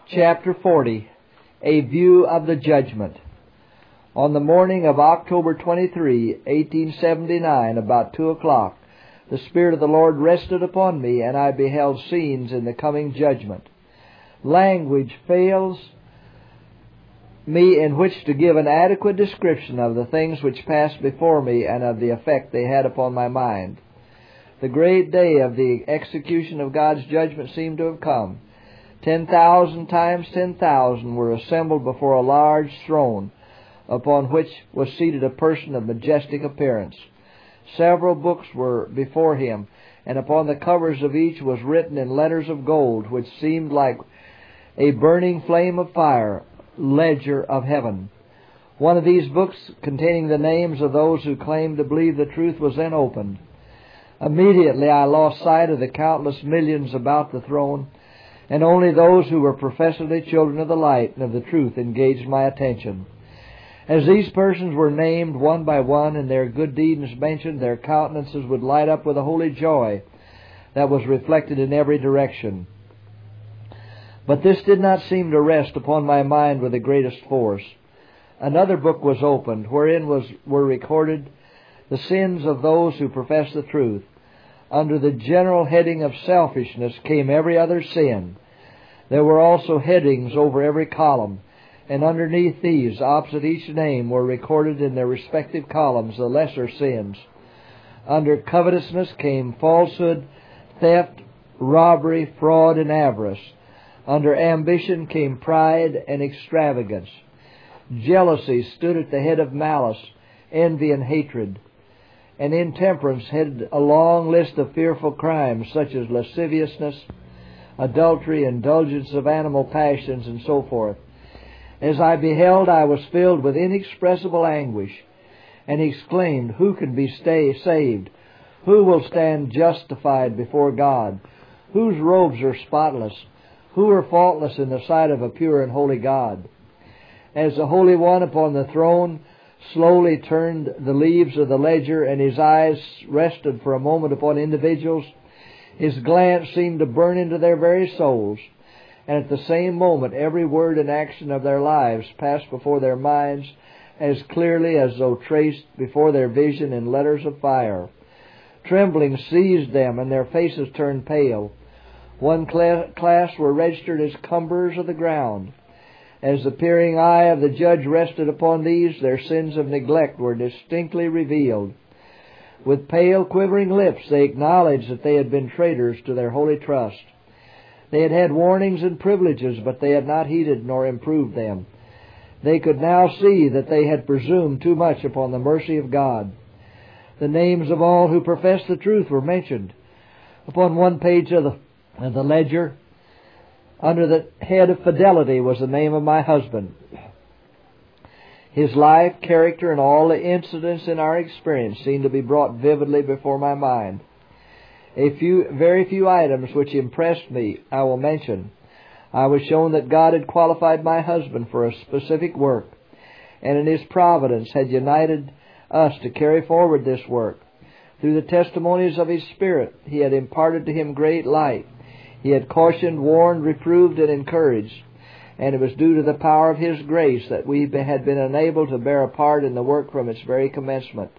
Chapter 40, A View of the Judgment. On the morning of October 23, 1879, about 2 o'clock, the Spirit of the Lord rested upon me, and I beheld scenes in the coming judgment. Language fails me in which to give an adequate description of the things which passed before me and of the effect they had upon my mind. The great day of the execution of God's judgment seemed to have come. 10,000 times 10,000 were assembled before a large throne, upon which was seated a person of majestic appearance. Several books were before him, and upon the covers of each was written in letters of gold, which seemed like a burning flame of fire, ledger of heaven. One of these books, containing the names of those who claimed to believe the truth, was then opened. Immediately I lost sight of the countless millions about the throne, and only those who were professedly children of the light and of the truth engaged my attention. As these persons were named one by one and their good deeds mentioned, their countenances would light up with a holy joy that was reflected in every direction. But this did not seem to rest upon my mind with the greatest force. Another book was opened, wherein were recorded the sins of those who profess the truth. Under the general heading of selfishness came every other sin. There were also headings over every column, and underneath these, opposite each name, were recorded in their respective columns the lesser sins. Under covetousness came falsehood, theft, robbery, fraud, and avarice. Under ambition came pride and extravagance. Jealousy stood at the head of malice, envy, and hatred. And intemperance had a long list of fearful crimes, such as lasciviousness, adultery, indulgence of animal passions, and so forth. As I beheld, I was filled with inexpressible anguish, and exclaimed, "Who can be saved? Who will stand justified before God? Whose robes are spotless? Who are faultless in the sight of a pure and holy God?" As the Holy One upon the throne slowly turned the leaves of the ledger, and his eyes rested for a moment upon individuals, his glance seemed to burn into their very souls, and at the same moment every word and action of their lives passed before their minds as clearly as though traced before their vision in letters of fire. Trembling seized them, and their faces turned pale. One class were registered as cumberers of the ground. As the peering eye of the judge rested upon these, their sins of neglect were distinctly revealed. With pale, quivering lips, they acknowledged that they had been traitors to their holy trust. They had had warnings and privileges, but they had not heeded nor improved them. They could now see that they had presumed too much upon the mercy of God. The names of all who professed the truth were mentioned. Upon one page of the ledger, under the head of fidelity, was the name of my husband. His life, character, and all the incidents in our experience seemed to be brought vividly before my mind. Very few items which impressed me I will mention. I was shown that God had qualified my husband for a specific work, and in His providence had united us to carry forward this work. Through the testimonies of His Spirit, He had imparted to him great light. He had cautioned, warned, reproved, and encouraged, and it was due to the power of His grace that we had been enabled to bear a part in the work from its very commencement.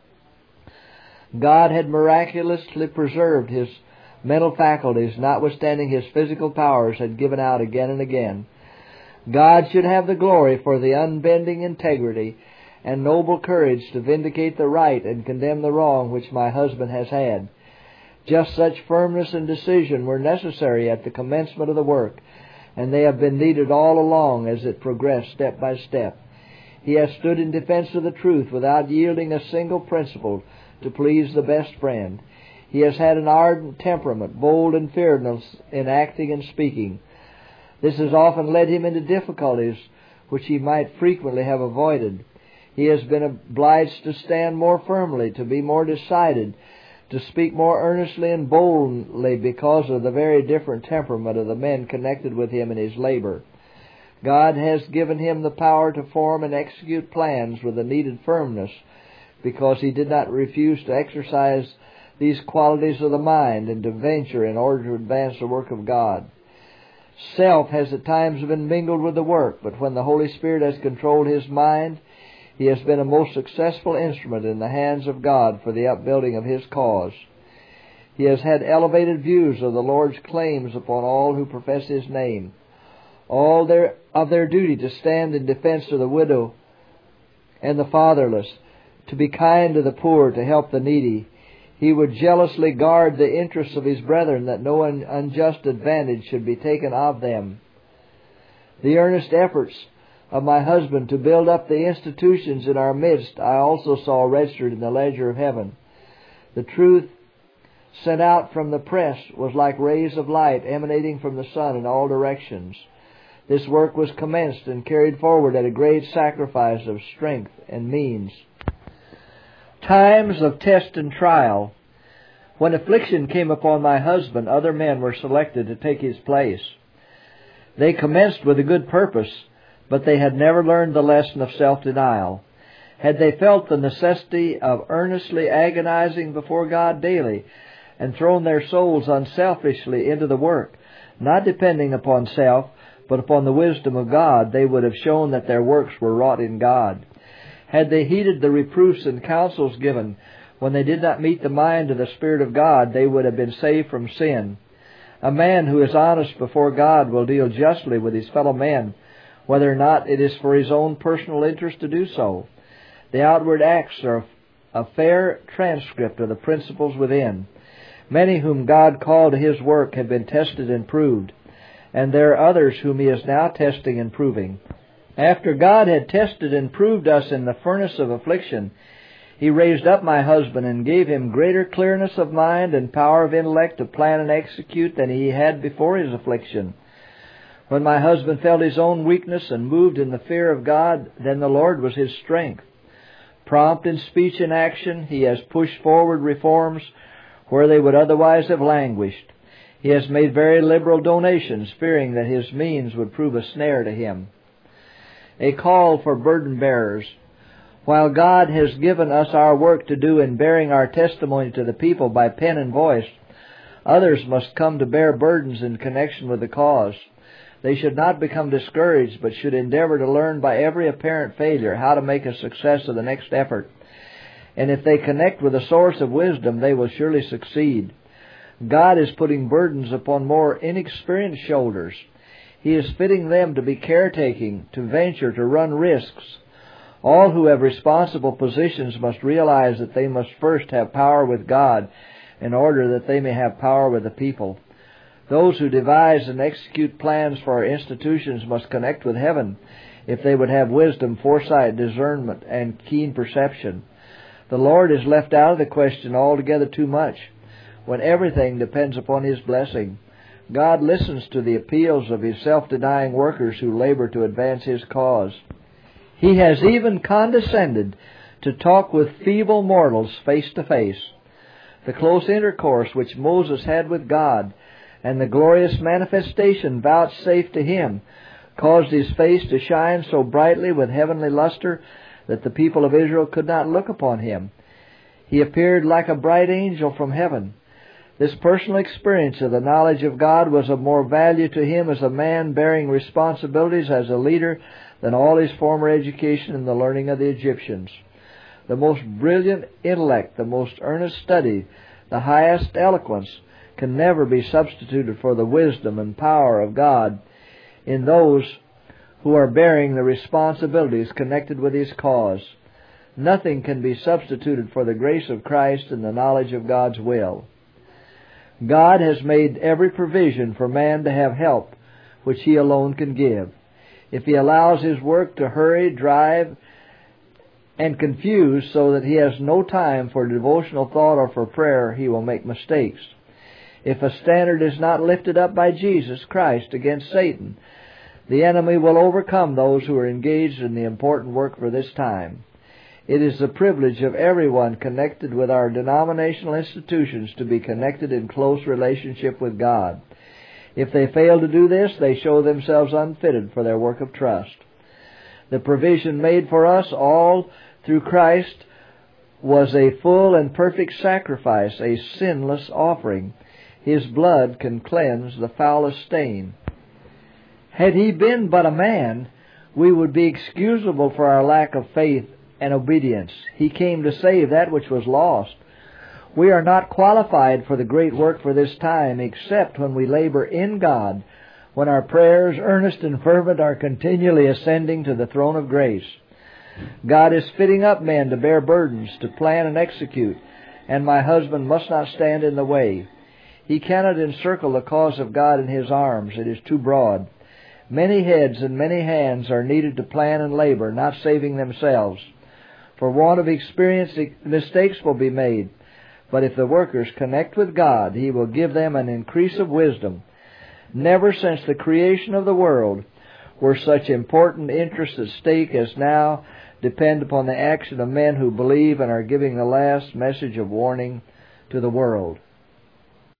God had miraculously preserved his mental faculties, notwithstanding his physical powers had given out again and again. God should have the glory for the unbending integrity and noble courage to vindicate the right and condemn the wrong which my husband has had. Just such firmness and decision were necessary at the commencement of the work, and they have been needed all along as it progressed step by step. He has stood in defense of the truth without yielding a single principle to please the best friend. He has had an ardent temperament, bold and fearless in acting and speaking. This has often led him into difficulties which he might frequently have avoided. He has been obliged to stand more firmly, to be more decided, to speak more earnestly and boldly because of the very different temperament of the men connected with him in his labor. God has given him the power to form and execute plans with the needed firmness, because he did not refuse to exercise these qualities of the mind and to venture in order to advance the work of God. Self has at times been mingled with the work, but when the Holy Spirit has controlled his mind, he has been a most successful instrument in the hands of God for the upbuilding of his cause. He has had elevated views of the Lord's claims upon all who profess his name, of their duty to stand in defense of the widow and the fatherless, to be kind to the poor, to help the needy. He would jealously guard the interests of his brethren, that no unjust advantage should be taken of them. The earnest efforts of my husband to build up the institutions in our midst I also saw registered in the ledger of heaven. The truth sent out from the press was like rays of light emanating from the sun in all directions. This work was commenced and carried forward at a great sacrifice of strength and means. Times of test and trial. When affliction came upon my husband, other men were selected to take his place. They commenced with a good purpose, but they had never learned the lesson of self-denial. Had they felt the necessity of earnestly agonizing before God daily, and thrown their souls unselfishly into the work, not depending upon self, but upon the wisdom of God, they would have shown that their works were wrought in God. Had they heeded the reproofs and counsels given when they did not meet the mind of the Spirit of God, they would have been saved from sin. A man who is honest before God will deal justly with his fellow men, whether or not it is for his own personal interest to do so. The outward acts are a fair transcript of the principles within. Many whom God called to his work have been tested and proved, and there are others whom he is now testing and proving. After God had tested and proved us in the furnace of affliction, he raised up my husband and gave him greater clearness of mind and power of intellect to plan and execute than he had before his affliction. When my husband felt his own weakness and moved in the fear of God, then the Lord was his strength. Prompt in speech and action, he has pushed forward reforms where they would otherwise have languished. He has made very liberal donations, fearing that his means would prove a snare to him. A call for burden bearers. While God has given us our work to do in bearing our testimony to the people by pen and voice, others must come to bear burdens in connection with the cause. They should not become discouraged, but should endeavor to learn by every apparent failure how to make a success of the next effort. And if they connect with the source of wisdom, they will surely succeed. God is putting burdens upon more inexperienced shoulders. He is fitting them to be caretaking, to venture, to run risks. All who have responsible positions must realize that they must first have power with God in order that they may have power with the people. Those who devise and execute plans for our institutions must connect with heaven if they would have wisdom, foresight, discernment, and keen perception. The Lord is left out of the question altogether too much, when everything depends upon his blessing. God listens to the appeals of his self-denying workers who labor to advance his cause. He has even condescended to talk with feeble mortals face to face. The close intercourse which Moses had with God and the glorious manifestation vouchsafed to him caused his face to shine so brightly with heavenly luster that the people of Israel could not look upon him. He appeared like a bright angel from heaven. This personal experience of the knowledge of God was of more value to him as a man bearing responsibilities as a leader than all his former education and the learning of the Egyptians. The most brilliant intellect, the most earnest study, the highest eloquence can never be substituted for the wisdom and power of God in those who are bearing the responsibilities connected with his cause. Nothing can be substituted for the grace of Christ and the knowledge of God's will. God has made every provision for man to have help, which he alone can give. If he allows his work to hurry, drive, and confuse so that he has no time for devotional thought or for prayer, he will make mistakes. If a standard is not lifted up by Jesus Christ against Satan, the enemy will overcome those who are engaged in the important work for this time. It is the privilege of everyone connected with our denominational institutions to be connected in close relationship with God. If they fail to do this, they show themselves unfitted for their work of trust. The provision made for us all through Christ was a full and perfect sacrifice, a sinless offering. His blood can cleanse the foulest stain. Had he been but a man, we would be excusable for our lack of faith and obedience. He came to save that which was lost. We are not qualified for the great work for this time except when we labor in God, when our prayers, earnest and fervent, are continually ascending to the throne of grace. God is fitting up men to bear burdens, to plan and execute, and my husband must not stand in the way. He cannot encircle the cause of God in his arms. It is too broad. Many heads and many hands are needed to plan and labor, not saving themselves. For want of experience, mistakes will be made. But if the workers connect with God, He will give them an increase of wisdom. Never since the creation of the world were such important interests at stake as now depend upon the action of men who believe and are giving the last message of warning to the world.